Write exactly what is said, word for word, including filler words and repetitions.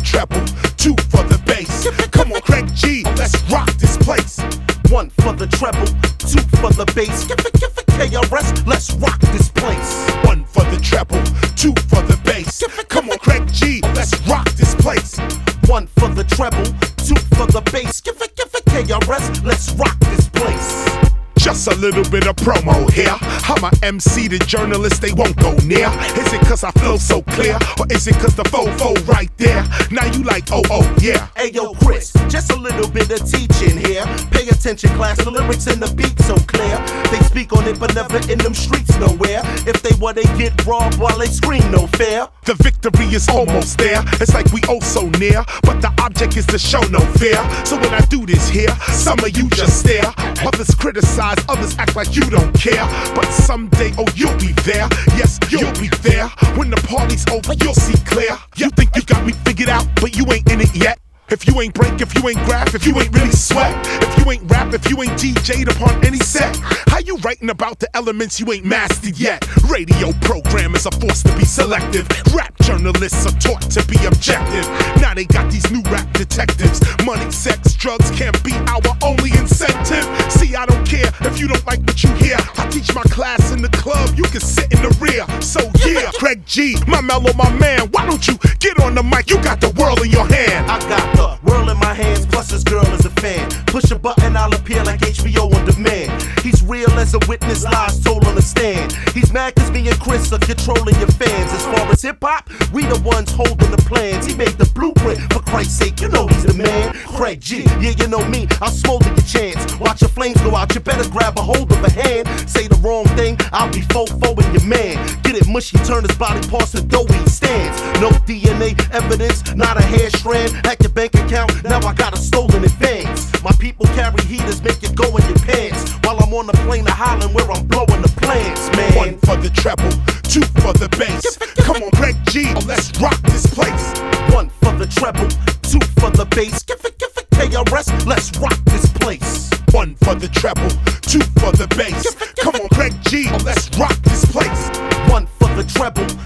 treble, two for the bass. Come on, Craig G, let's rock this place. One for the treble, two for the bass. Give it, give it, K R S, let's rock this place. One for the treble, two for the bass. Come on, Craig G, let's rock this place. One for the treble, two for the bass. Give it, give it, K R S, let's rock this place. Just a little bit of promo here. I'm a M C, the journalists, they won't go near. Is it cause I flow so clear? Or is it cause the fofo right there? Now you like, oh, oh, yeah. Hey yo, Chris, just a little bit of teaching here. Pay attention, class, the lyrics and the beat so clear. They speak on it, but never in them streets nowhere. If they want, they get robbed while they scream no fair. The victory is almost there. It's like we oh so near, but the object is to show no fear. So when I do this here, some of you just stare. Others criticize, others act like you don't care. But someday, oh, you'll be there. Yes, you'll be there. When the party's over, you'll see clear. You think you got me figured out, but you ain't in it yet. If you ain't break, if you ain't graph, if you ain't really sweat, if you ain't rap, if you ain't D J'd upon any set, how you writing about the elements you ain't mastered yet? Radio programmers are forced to be selective. Rap journalists are taught to be objective. Now they got these new rap detectives. Money, sex, drugs can't be our only incentive. See, I don't care if you don't like what you hear. I teach my class in the club, you can sit in the rear. So yeah, Craig G, my mellow, my man, why don't you get on the mic? You got the world in your hand. I got the world in my hands, plus this girl is a fan. Push a button, I'll appear like H B O on demand. He's real as a witness, lies told on the stand. He's mad cause me and Chris are controlling your fans. As far as hip-hop, we the ones holding the plans. He made the blueprint, for Christ's sake, you know he's the man. Craig G, yeah, you know me, I'll smolder your chance. Watch your flames go out, you better grab a hold of a hand. Say the wrong thing, I'll be fo-foing your man. Get it mushy, turn his body parts to doughy stands. No D N A evidence, not a hair strand. Hack your bank account, now I got a stolen advance. My people carry heaters, make it go in your pants. While I'm on the plane to Holland where I'm blowing the plants, man. One for the treble, two for the bass. Come on, Craig G, oh, let's rock this place. One for the treble, two for the bass. Give it, give it, K R S, let's rock this place. One for the treble, two for the bass. Come on, Craig G, oh, let's rock this place. One for the treble,